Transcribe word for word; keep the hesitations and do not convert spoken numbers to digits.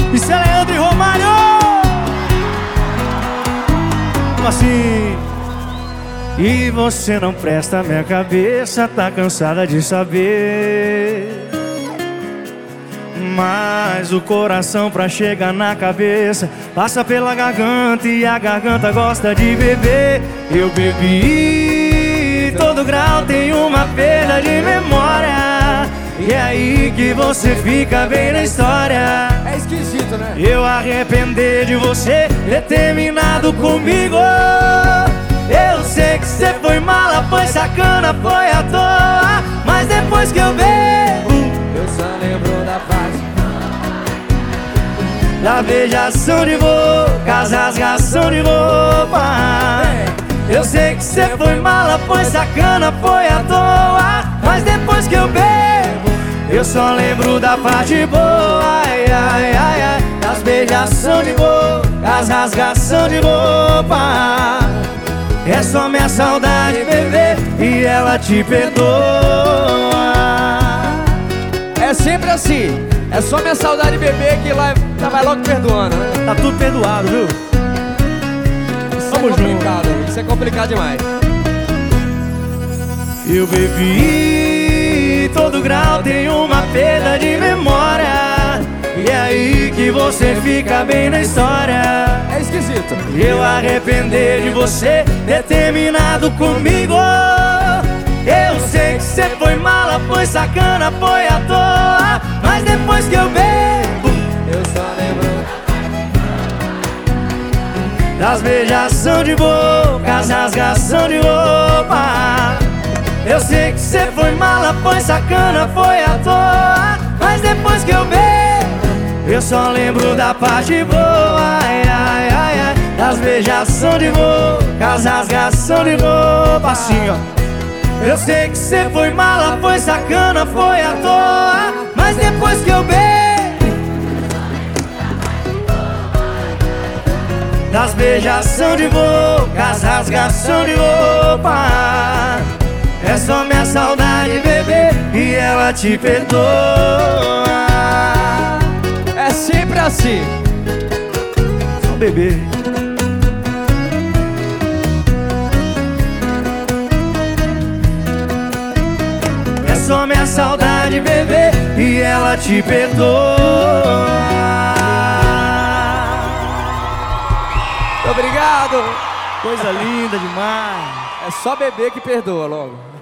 Isso é Leandro e Romário. Como assim? E você não presta, minha cabeça tá cansada de saber. Mas o coração pra chegar na cabeça passa pela garganta e a garganta gosta de beber. Eu bebi, todo grau tem uma perda de memória. E é aí que você fica bem na história. É esquisito, né? Eu arrepender de você ter terminado comigo. Eu sei que você foi mala, foi sacana, foi à toa. Mas depois que eu bebo, eu só lembro da paz, da beijação de boca, as rasgação de roupa. Eu sei que você foi mala, foi sacana, foi à toa. Mas depois que eu bebo, eu só lembro da parte boa. Ai, ai, ai, ai. Das beijação de boca, as rasgação de roupa. É só minha saudade, bebê, e ela te perdoa. é sempre assim. É só minha saudade, bebê, que lá tá vai logo perdoando, né? Tá tudo perdoado, viu? Isso Vamos é complicado, junto. Isso é complicado demais. Eu bebi, todo grau tem uma perda de memória. E é aí que você fica bem na história. É esquisito. Eu arrepender de você ter terminado comigo. Eu sei que você foi mala, foi sacana, foi à toa. Mas depois que eu bebo, eu só lembro das beijação de boca, as rasgação de roupa. Eu sei que você foi mala, foi sacana, foi à toa. Mas depois que eu bebo, eu só lembro da parte boa. Ai, ai, ai, ai. Das beijação de boca, as rasgação de roupa. Assim, ó. Eu sei que você foi mala, foi sacana, foi à toa. Mas depois que eu bebo, das beijação de boca, as rasgação de roupa. É só minha saudade, bebê, e ela te perdoa. É sempre assim. Só bebê. É só minha saudade, bebê, e ela te perdoa. Obrigado. Coisa linda demais. É só bebê que perdoa logo.